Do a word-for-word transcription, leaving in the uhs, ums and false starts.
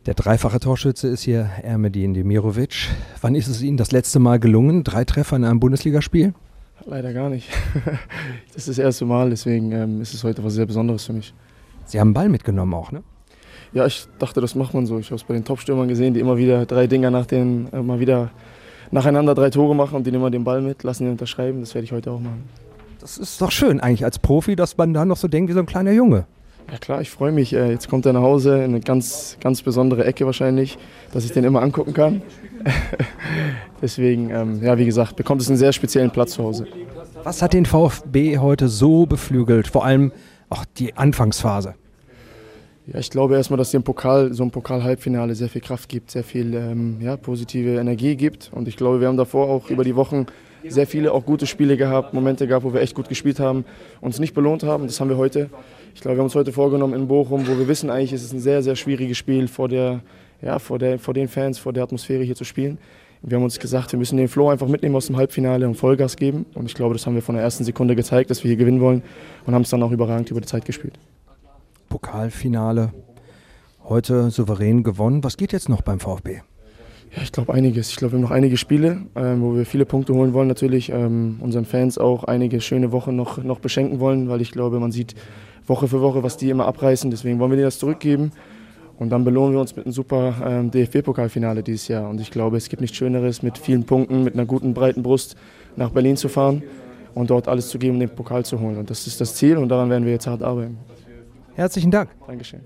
Der dreifache Torschütze ist hier Ermedin Demirovic. Wann ist es Ihnen das letzte Mal gelungen, drei Treffer in einem Bundesligaspiel? Leider gar nicht. Das ist das erste Mal, deswegen ähm, ist es heute was sehr Besonderes für mich. Sie haben einen Ball mitgenommen auch, ne? Ja, ich dachte, das macht man so. Ich habe es bei den Top-Stürmern gesehen, die immer wieder drei Dinger nach den, äh, mal wieder nacheinander drei Tore machen und die nehmen immer den Ball mit, lassen ihn unterschreiben. Das werde ich heute auch machen. Das ist doch schön eigentlich als Profi, dass man da noch so denkt wie so ein kleiner Junge. Ja klar, ich freue mich. Äh, jetzt kommt er nach Hause in eine ganz, ganz besondere Ecke wahrscheinlich, dass ich den immer angucken kann. Deswegen, ähm, ja, wie gesagt, bekommt es einen sehr speziellen Platz zu Hause. Was hat den VfB heute so beflügelt? Vor allem auch die Anfangsphase. Ja, ich glaube erstmal, dass dem Pokal, so ein Pokal-Halbfinale sehr viel Kraft gibt, sehr viel ähm, ja, positive Energie gibt. Und ich glaube, wir haben davor auch über die Wochen sehr viele auch gute Spiele gehabt, Momente gehabt, wo wir echt gut gespielt haben, uns nicht belohnt haben. Das haben wir heute. Ich glaube, wir haben uns heute vorgenommen in Bochum, wo wir wissen, eigentlich ist es ein sehr, sehr schwieriges Spiel vor, der, ja, vor, der, vor den Fans, vor der Atmosphäre hier zu spielen. Wir haben uns gesagt, wir müssen den Flow einfach mitnehmen aus dem Halbfinale und Vollgas geben. Und ich glaube, das haben wir von der ersten Sekunde gezeigt, dass wir hier gewinnen wollen und haben es dann auch überragend über die Zeit gespielt. Pokalfinale, heute souverän gewonnen. Was geht jetzt noch beim VfB? Ja, ich glaube einiges. Ich glaube, wir haben noch einige Spiele, ähm, wo wir viele Punkte holen wollen. Natürlich ähm, unseren Fans auch einige schöne Wochen noch, noch beschenken wollen, weil ich glaube, man sieht Woche für Woche, was die immer abreißen. Deswegen wollen wir denen das zurückgeben. Und dann belohnen wir uns mit einem super ähm, D F B-Pokalfinale dieses Jahr. Und ich glaube, es gibt nichts Schöneres, mit vielen Punkten, mit einer guten, breiten Brust nach Berlin zu fahren und dort alles zu geben, um den Pokal zu holen. Und das ist das Ziel und daran werden wir jetzt hart arbeiten. Herzlichen Dank. Dankeschön.